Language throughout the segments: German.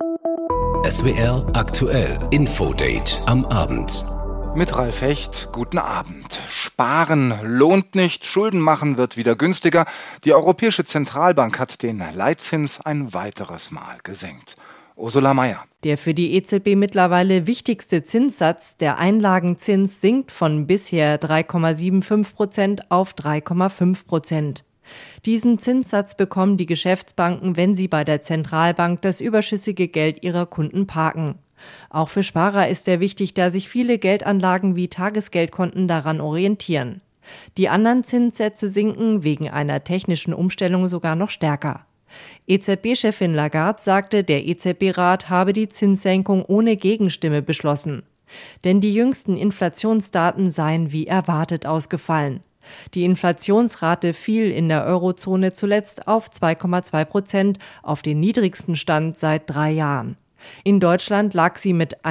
SWR aktuell Infodate am Abend. Mit Ralf Hecht, guten Abend. Sparen lohnt nicht, Schulden machen wird wieder günstiger. Die Europäische Zentralbank hat den Leitzins ein weiteres Mal gesenkt. Ursula Mayer. Der für die EZB mittlerweile wichtigste Zinssatz, der Einlagenzins, sinkt von bisher 3,75% auf 3,5%. Diesen Zinssatz bekommen die Geschäftsbanken, wenn sie bei der Zentralbank das überschüssige Geld ihrer Kunden parken. Auch für Sparer ist er wichtig, da sich viele Geldanlagen wie Tagesgeldkonten daran orientieren. Die anderen Zinssätze sinken wegen einer technischen Umstellung sogar noch stärker. EZB-Chefin Lagarde sagte, der EZB-Rat habe die Zinssenkung ohne Gegenstimme beschlossen. Denn die jüngsten Inflationsdaten seien wie erwartet ausgefallen. Die Inflationsrate fiel in der Eurozone zuletzt auf 2,2%, auf den niedrigsten Stand seit 3 Jahren. In Deutschland lag sie mit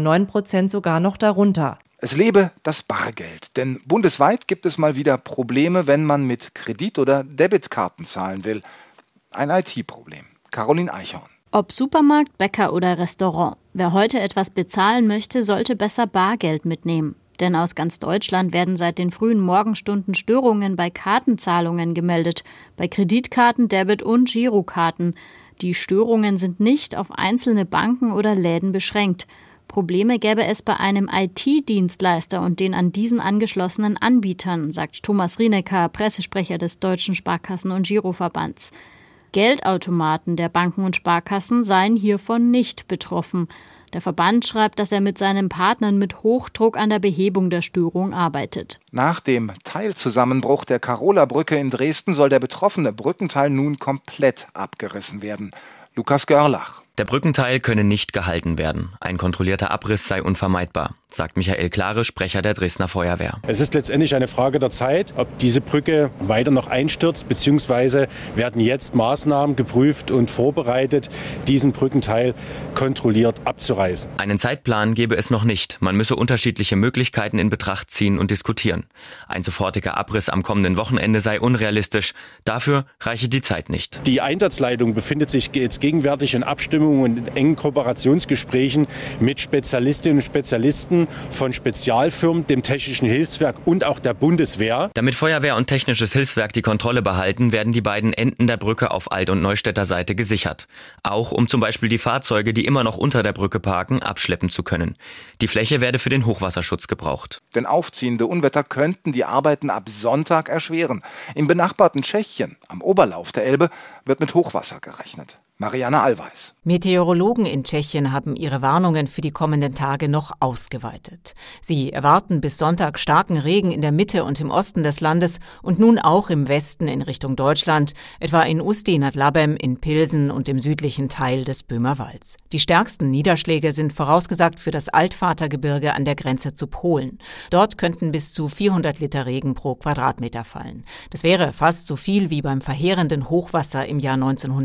1,9% sogar noch darunter. Es lebe das Bargeld, denn bundesweit gibt es mal wieder Probleme, wenn man mit Kredit- oder Debitkarten zahlen will. Ein IT-Problem. Caroline Eichhorn. Ob Supermarkt, Bäcker oder Restaurant. Wer heute etwas bezahlen möchte, sollte besser Bargeld mitnehmen. Denn aus ganz Deutschland werden seit den frühen Morgenstunden Störungen bei Kartenzahlungen gemeldet. Bei Kreditkarten, Debit- und Girokarten. Die Störungen sind nicht auf einzelne Banken oder Läden beschränkt. Probleme gäbe es bei einem IT-Dienstleister und den an diesen angeschlossenen Anbietern, sagt Thomas Rienecker, Pressesprecher des Deutschen Sparkassen- und Giroverbands. Geldautomaten der Banken und Sparkassen seien hiervon nicht betroffen. Der Verband schreibt, dass er mit seinen Partnern mit Hochdruck an der Behebung der Störung arbeitet. Nach dem Teilzusammenbruch der Karola-Brücke in Dresden soll der betroffene Brückenteil nun komplett abgerissen werden. Lukas Görlach. Der Brückenteil könne nicht gehalten werden. Ein kontrollierter Abriss sei unvermeidbar, sagt Michael Klare, Sprecher der Dresdner Feuerwehr. Es ist letztendlich eine Frage der Zeit, ob diese Brücke weiter noch einstürzt, beziehungsweise werden jetzt Maßnahmen geprüft und vorbereitet, diesen Brückenteil kontrolliert abzureißen. Einen Zeitplan gebe es noch nicht. Man müsse unterschiedliche Möglichkeiten in Betracht ziehen und diskutieren. Ein sofortiger Abriss am kommenden Wochenende sei unrealistisch. Dafür reiche die Zeit nicht. Die Einsatzleitung befindet sich jetzt gegenwärtig in Abstimmung und in engen Kooperationsgesprächen mit Spezialistinnen und Spezialisten von Spezialfirmen, dem Technischen Hilfswerk und auch der Bundeswehr. Damit Feuerwehr und Technisches Hilfswerk die Kontrolle behalten, werden die beiden Enden der Brücke auf Alt- und Neustädter Seite gesichert. Auch um zum Beispiel die Fahrzeuge, die immer noch unter der Brücke parken, abschleppen zu können. Die Fläche werde für den Hochwasserschutz gebraucht. Denn aufziehende Unwetter könnten die Arbeiten ab Sonntag erschweren. Im benachbarten Tschechien, am Oberlauf der Elbe, wird mit Hochwasser gerechnet. Marianne Allweis. Meteorologen in Tschechien haben ihre Warnungen für die kommenden Tage noch ausgeweitet. Sie erwarten bis Sonntag starken Regen in der Mitte und im Osten des Landes und nun auch im Westen in Richtung Deutschland, etwa in Ústí nad Labem, in Pilsen und im südlichen Teil des Böhmerwalds. Die stärksten Niederschläge sind vorausgesagt für das Altvatergebirge an der Grenze zu Polen. Dort könnten bis zu 400 Liter Regen pro Quadratmeter fallen. Das wäre fast so viel wie beim verheerenden Hochwasser im Jahr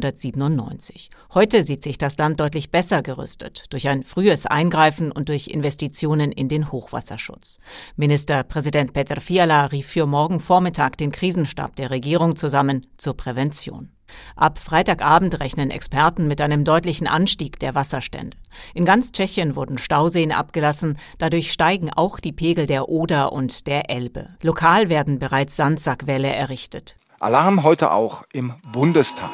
1997. Heute sieht sich das Land deutlich besser gerüstet, durch ein frühes Eingreifen und durch Investitionen in den Hochwasserschutz. Ministerpräsident Petr Fiala rief für morgen Vormittag den Krisenstab der Regierung zusammen zur Prävention. Ab Freitagabend rechnen Experten mit einem deutlichen Anstieg der Wasserstände. In ganz Tschechien wurden Stauseen abgelassen, dadurch steigen auch die Pegel der Oder und der Elbe. Lokal werden bereits Sandsackwälle errichtet. Alarm heute auch im Bundestag.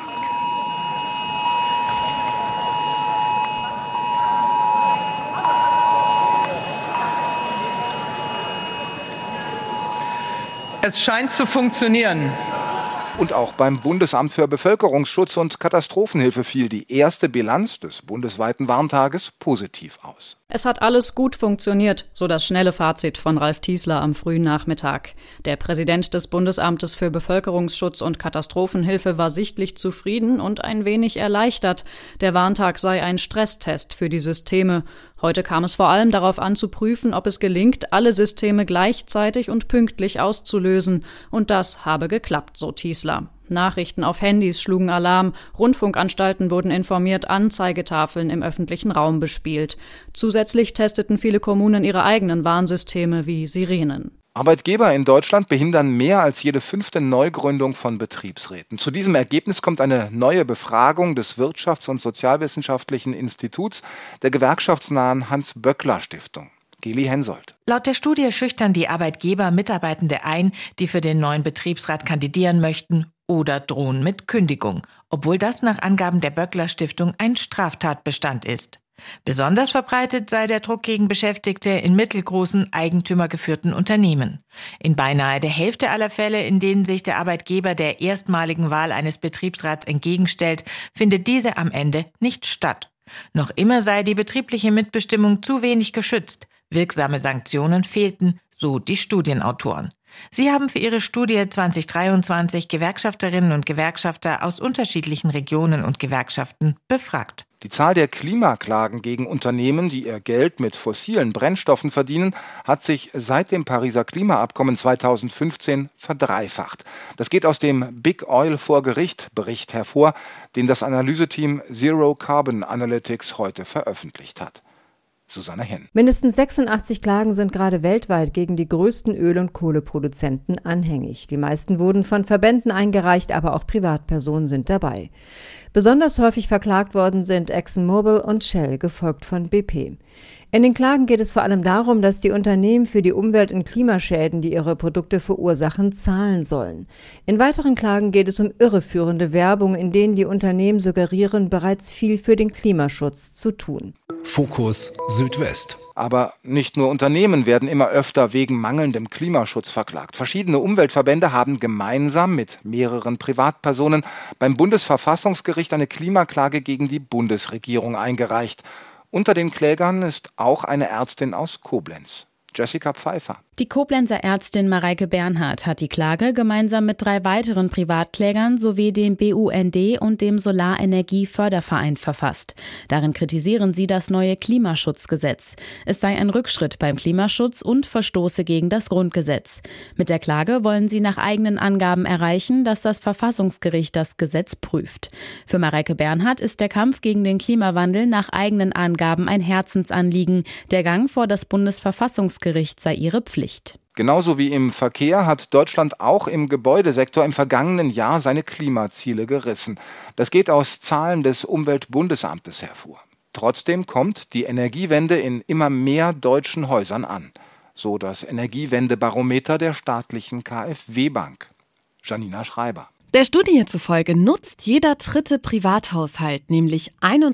Es scheint zu funktionieren. Und auch beim Bundesamt für Bevölkerungsschutz und Katastrophenhilfe fiel die erste Bilanz des bundesweiten Warntages positiv aus. Es hat alles gut funktioniert, so das schnelle Fazit von Ralf Tiesler am frühen Nachmittag. Der Präsident des Bundesamtes für Bevölkerungsschutz und Katastrophenhilfe war sichtlich zufrieden und ein wenig erleichtert. Der Warntag sei ein Stresstest für die Systeme. Heute kam es vor allem darauf an, zu prüfen, ob es gelingt, alle Systeme gleichzeitig und pünktlich auszulösen. Und das habe geklappt, so Tiesler. Nachrichten auf Handys schlugen Alarm, Rundfunkanstalten wurden informiert, Anzeigetafeln im öffentlichen Raum bespielt. Zusätzlich testeten viele Kommunen ihre eigenen Warnsysteme wie Sirenen. Arbeitgeber in Deutschland behindern mehr als jede 5. Neugründung von Betriebsräten. Zu diesem Ergebnis kommt eine neue Befragung des Wirtschafts- und Sozialwissenschaftlichen Instituts der gewerkschaftsnahen Hans-Böckler-Stiftung. Geli Hensoldt. Laut der Studie schüchtern die Arbeitgeber Mitarbeitende ein, die für den neuen Betriebsrat kandidieren möchten, oder drohen mit Kündigung, obwohl das nach Angaben der Böckler-Stiftung ein Straftatbestand ist. Besonders verbreitet sei der Druck gegen Beschäftigte in mittelgroßen, eigentümergeführten Unternehmen. In beinahe der Hälfte aller Fälle, in denen sich der Arbeitgeber der erstmaligen Wahl eines Betriebsrats entgegenstellt, findet diese am Ende nicht statt. Noch immer sei die betriebliche Mitbestimmung zu wenig geschützt. Wirksame Sanktionen fehlten, so die Studienautoren. Sie haben für ihre Studie 2023 Gewerkschafterinnen und Gewerkschafter aus unterschiedlichen Regionen und Gewerkschaften befragt. Die Zahl der Klimaklagen gegen Unternehmen, die ihr Geld mit fossilen Brennstoffen verdienen, hat sich seit dem Pariser Klimaabkommen 2015 verdreifacht. Das geht aus dem Big Oil vor Gericht Bericht hervor, den das Analyseteam Zero Carbon Analytics heute veröffentlicht hat. Susanne Henn. Mindestens 86 Klagen sind gerade weltweit gegen die größten Öl- und Kohleproduzenten anhängig. Die meisten wurden von Verbänden eingereicht, aber auch Privatpersonen sind dabei. Besonders häufig verklagt worden sind ExxonMobil und Shell, gefolgt von BP. In den Klagen geht es vor allem darum, dass die Unternehmen für die Umwelt- und Klimaschäden, die ihre Produkte verursachen, zahlen sollen. In weiteren Klagen geht es um irreführende Werbung, in denen die Unternehmen suggerieren, bereits viel für den Klimaschutz zu tun. Fokus Südwest. Aber nicht nur Unternehmen werden immer öfter wegen mangelndem Klimaschutz verklagt. Verschiedene Umweltverbände haben gemeinsam mit mehreren Privatpersonen beim Bundesverfassungsgericht eine Klimaklage gegen die Bundesregierung eingereicht. Unter den Klägern ist auch eine Ärztin aus Koblenz. Jessica Pfeiffer. Die Koblenzer Ärztin Mareike Bernhardt hat die Klage gemeinsam mit 3 weiteren Privatklägern sowie dem BUND und dem Solarenergie-Förderverein verfasst. Darin kritisieren sie das neue Klimaschutzgesetz. Es sei ein Rückschritt beim Klimaschutz und verstoße gegen das Grundgesetz. Mit der Klage wollen sie nach eigenen Angaben erreichen, dass das Verfassungsgericht das Gesetz prüft. Für Mareike Bernhardt ist der Kampf gegen den Klimawandel nach eigenen Angaben ein Herzensanliegen. Der Gang vor das Bundesverfassungsgericht sei ihre Pflicht. Genauso wie im Verkehr hat Deutschland auch im Gebäudesektor im vergangenen Jahr seine Klimaziele gerissen. Das geht aus Zahlen des Umweltbundesamtes hervor. Trotzdem kommt die Energiewende in immer mehr deutschen Häusern an. So das Energiewendebarometer der staatlichen KfW-Bank. Janina Schreiber. Der Studie zufolge nutzt jeder 3. Privathaushalt, nämlich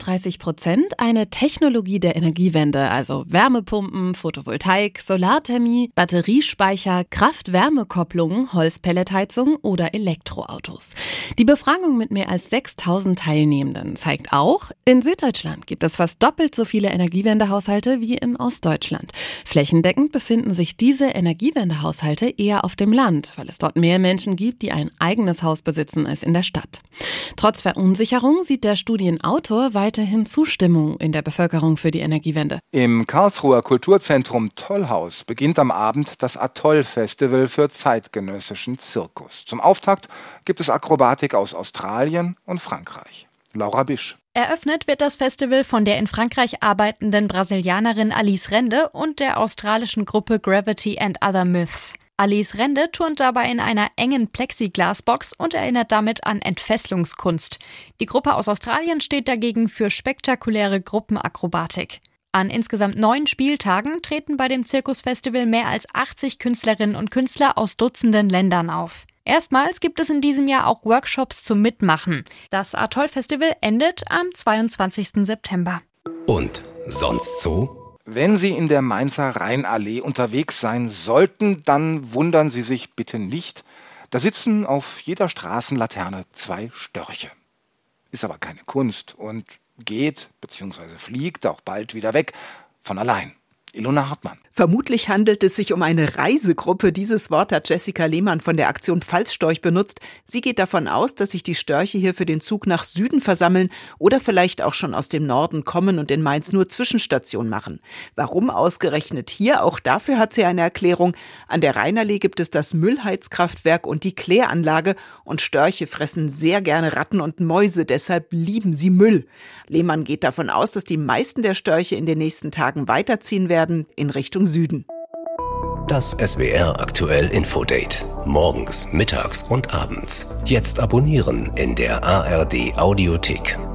31%, eine Technologie der Energiewende, also Wärmepumpen, Photovoltaik, Solarthermie, Batteriespeicher, Kraft-Wärme-Kopplungen, Holzpelletheizung oder Elektroautos. Die Befragung mit mehr als 6.000 Teilnehmenden zeigt auch, in Süddeutschland gibt es fast doppelt so viele Energiewendehaushalte wie in Ostdeutschland. Flächendeckend befinden sich diese Energiewendehaushalte eher auf dem Land, weil es dort mehr Menschen gibt, die ein eigenes Haus besitzen als in der Stadt. Trotz Verunsicherung sieht der Studienautor weiterhin Zustimmung in der Bevölkerung für die Energiewende. Im Karlsruher Kulturzentrum Tollhaus beginnt am Abend das Atoll-Festival für zeitgenössischen Zirkus. Zum Auftakt gibt es Akrobatik aus Australien und Frankreich. Laura Bisch. Eröffnet wird das Festival von der in Frankreich arbeitenden Brasilianerin Alice Rende und der australischen Gruppe Gravity and Other Myths. Alice Rende turnt dabei in einer engen Plexiglasbox und erinnert damit an Entfesselungskunst. Die Gruppe aus Australien steht dagegen für spektakuläre Gruppenakrobatik. An insgesamt 9 Spieltagen treten bei dem Zirkusfestival mehr als 80 Künstlerinnen und Künstler aus Dutzenden Ländern auf. Erstmals gibt es in diesem Jahr auch Workshops zum Mitmachen. Das Atoll-Festival endet am 22. September. Und sonst so? Wenn Sie in der Mainzer Rheinallee unterwegs sein sollten, dann wundern Sie sich bitte nicht. Da sitzen auf jeder Straßenlaterne 2 Störche. Ist aber keine Kunst und geht bzw. fliegt auch bald wieder weg von allein. Ilona Hartmann. Vermutlich handelt es sich um eine Reisegruppe. Dieses Wort hat Jessica Lehmann von der Aktion Falzstorch benutzt. Sie geht davon aus, dass sich die Störche hier für den Zug nach Süden versammeln oder vielleicht auch schon aus dem Norden kommen und in Mainz nur Zwischenstation machen. Warum ausgerechnet hier? Auch dafür hat sie eine Erklärung. An der Rheinallee gibt es das Müllheizkraftwerk und die Kläranlage und Störche fressen sehr gerne Ratten und Mäuse, deshalb lieben sie Müll. Lehmann geht davon aus, dass die meisten der Störche in den nächsten Tagen weiterziehen werden in Richtung Süden. Das SWR aktuell Infodate. Morgens, mittags und abends. Jetzt abonnieren in der ARD Audiothek.